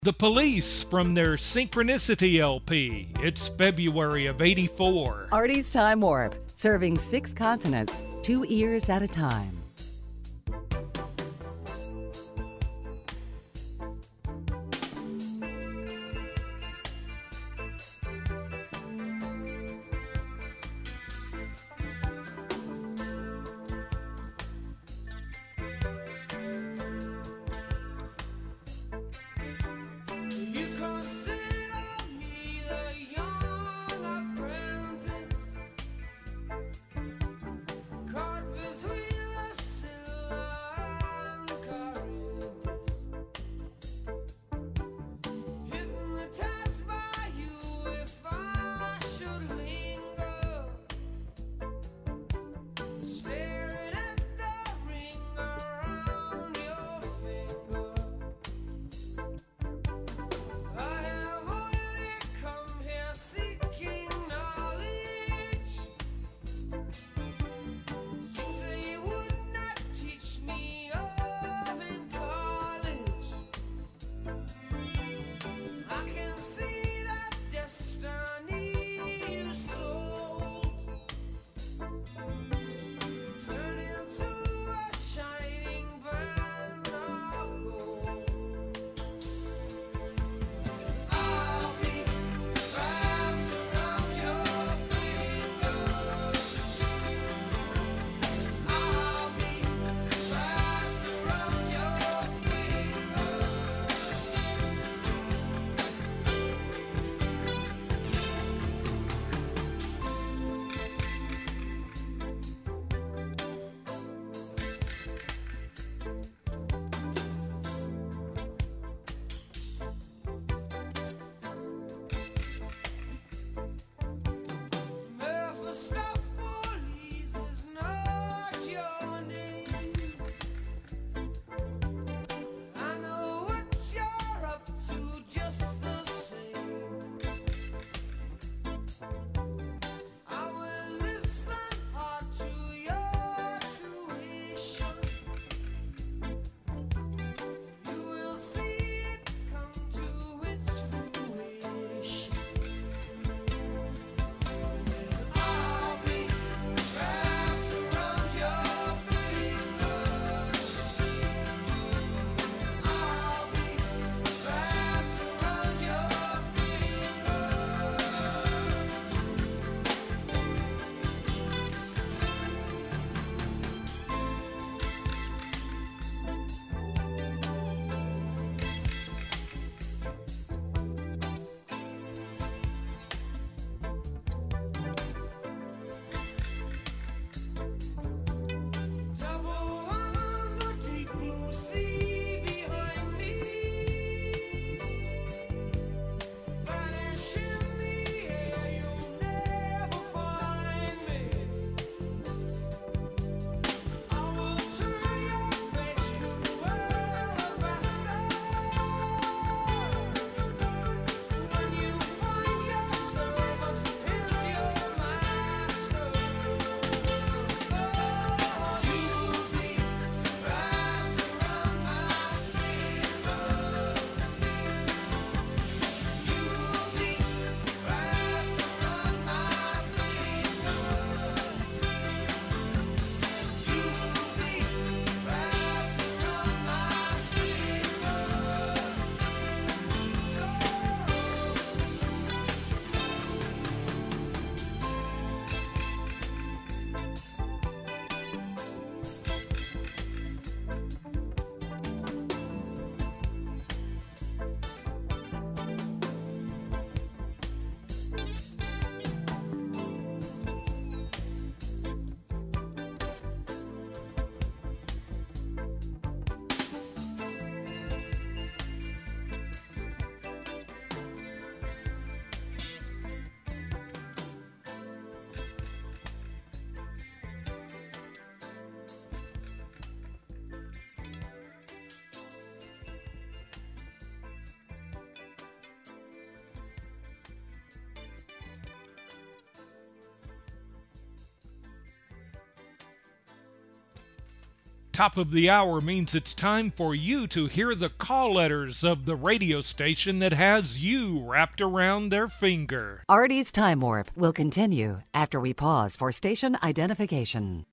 The Police from their Synchronicity LP. It's February of '84. Artie's Time Warp, serving 6 continents, 2 ears at a time. Top of the hour means it's time for you to hear the call letters of the radio station that has you wrapped around their finger. Artie's Time Warp will continue after we pause for station identification.